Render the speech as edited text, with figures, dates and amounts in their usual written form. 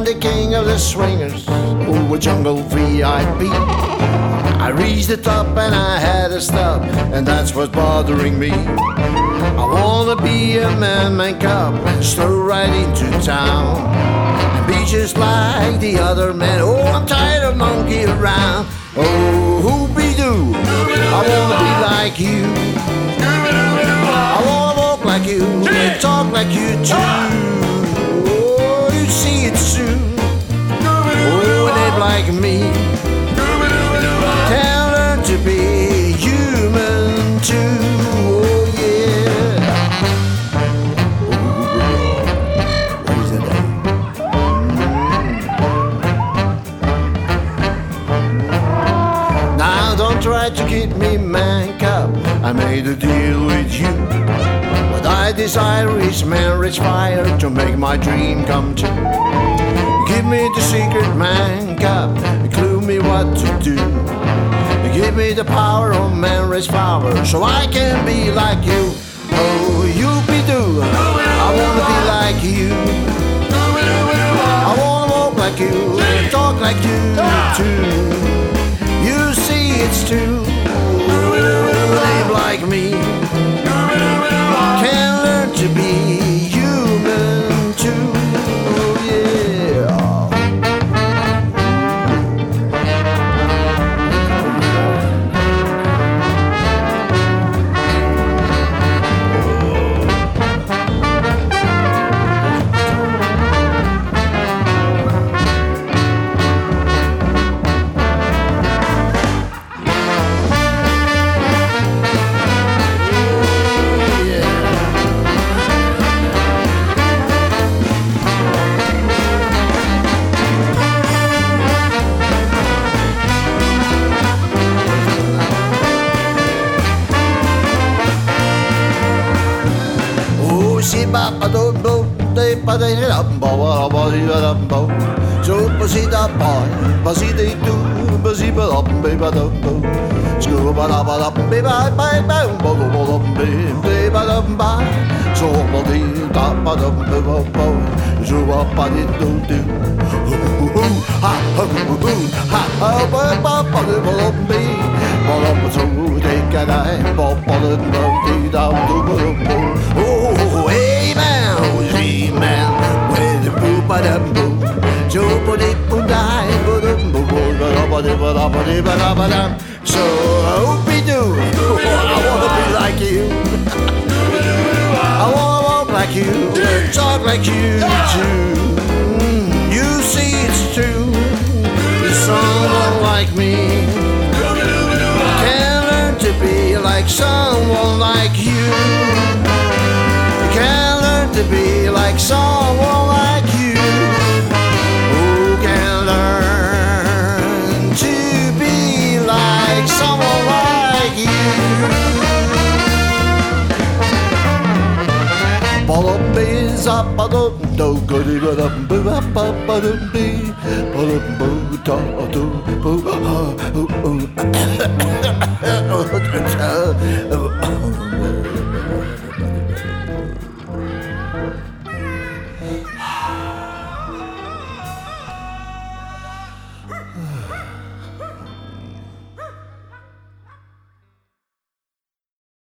I'm the king of the swingers, oh, a jungle VIP. I reached the top and I had to stop, and that's what's bothering me. I wanna be a man cub and stroll right into town and be just like the other men. Oh, I'm tired of monkey around. Oh, whoopie-doo, I wanna be like you. I wanna walk like you and talk like you too. Oh, you see it's true. Oh, and they like me can learn to be human too. Oh yeah. What is it? Now don't try to keep me man cub. I made a deal with you. What I desire is marriage fire to make my dream come true. Give me the secret man cub, clue me what to do. Give me the power of marriage power so I can be like you. Oh, you-be-doo, I wanna be like you. I wanna walk like you and talk like you too. You see it's true. Live like me can learn to be human too. Yeah. Oh, hey man, hey man, where the boo ba dum boo, Joe ba dee boo die, ba dum boo boo, ba da ba da ba dum. So whoopie-doo, I wanna be like you. I wanna walk like you, talk like you too. You see it's true. There's someone like me can learn to be like someone like you. Can learn to be like someone like you. Who can learn to be like someone like you? Ba-dum-bee, zap-ba-dum-do, goody-ba-dum-boo-ba-ba-ba-dum-bee, ba-dum-boo-da-do-boo.